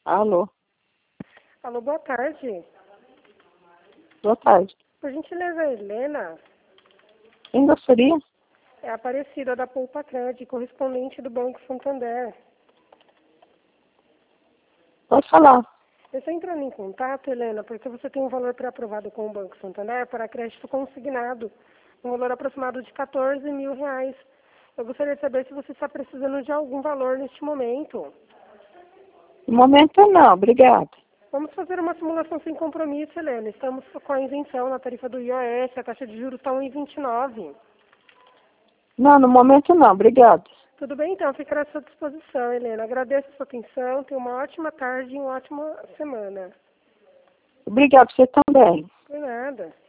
Alô, Alô, boa tarde. boa tarde. Por gentileza, Helena, Quem gostaria? é a Aparecida da Poupa Cred, correspondente do Banco Santander. Pode falar. Eu estou entrando em contato, Helena, porque você tem um valor pré-aprovado com o Banco Santander para crédito consignado, um valor aproximado de R$ 14.000. Eu gostaria de saber se você está precisando de algum valor neste momento. No momento não, obrigada. Vamos fazer uma simulação sem compromisso, Helena. Estamos com a isenção na tarifa do IOS, a taxa de juros está 1,29. Não, no momento não, obrigada. Tudo bem, então, ficará à sua disposição, Helena. Agradeço a sua atenção, tenha uma ótima tarde e uma ótima semana. Obrigada, você também. Por nada.